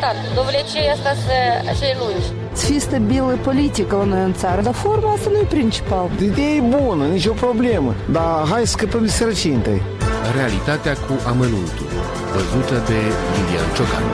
important. Dovlecei asta așa e lungi. Să fie stabilă politică la noi în țară, dar forma asta nu e principal. Ideea e bună, nicio problemă, dar hai să scăpăm de sărăcie întâi. Realitatea cu amănuntul, văzută de Lilian Ciocan.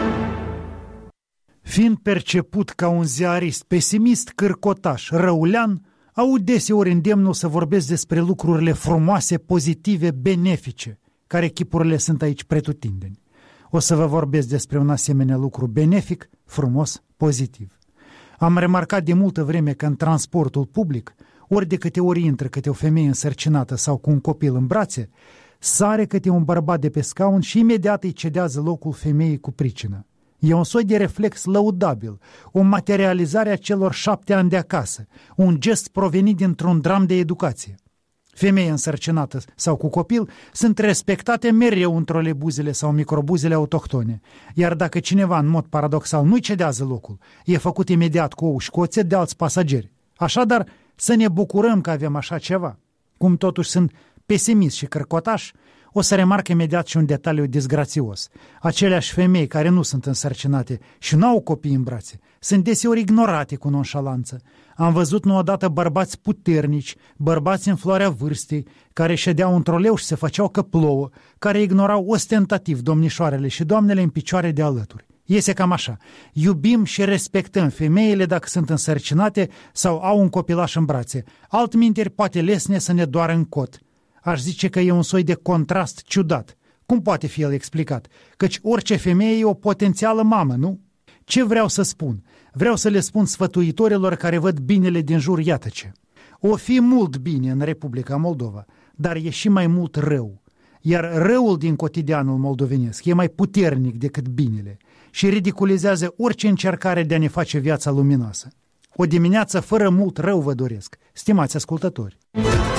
Fiind perceput ca un ziarist pesimist, cârcotaș, răulean, aud deseori îndemnul să vorbesc despre lucrurile frumoase, pozitive, benefice, care chipurile sunt aici pretutindeni. O să vă vorbesc despre un asemenea lucru benefic, frumos, pozitiv. Am remarcat de multă vreme că în transportul public, ori de câte ori intră câte o femeie însărcinată sau cu un copil în brațe, sare câte un bărbat de pe scaun și imediat îi cedează locul femeii cu pricină. E un soi de reflex lăudabil, o materializare a celor 7 ani de acasă, un gest provenit dintr-un dram de educație. Femeia însărcinată sau cu copil sunt respectate mereu în trolebuzele sau microbuzele autohtone, iar dacă cineva în mod paradoxal nu-i cedează locul, e făcut imediat cu ou și cu oțet de alți pasageri. Așadar, să ne bucurăm că avem așa ceva. Cum totuși sunt pesimist și cărcotaș, o să remarc imediat și un detaliu disgrațios. Aceleași femei care nu sunt însărcinate și nu au copii în brațe sunt deseori ignorate cu nonșalanță. Am văzut nu odată bărbați puternici, bărbați în floarea vârstei, care ședeau în troleu și se făceau că plouă, care ignorau ostentativ domnișoarele și doamnele în picioare de alături. Iese cam așa. Iubim și respectăm femeile dacă sunt însărcinate sau au un copilaș în brațe. Altminteri poate lesne să ne doară în cot. Aș zice că e un soi de contrast ciudat. Cum poate fi el explicat? Căci orice femeie e o potențială mamă, nu? Ce vreau să spun? Vreau să le spun sfătuitorilor care văd binele din jur, iată ce. O fi mult bine în Republica Moldova, dar e și mai mult rău. Iar răul din cotidianul moldovenesc e mai puternic decât binele și ridiculizează orice încercare de a ne face viața luminoasă. O dimineață fără mult rău vă doresc, stimați ascultători.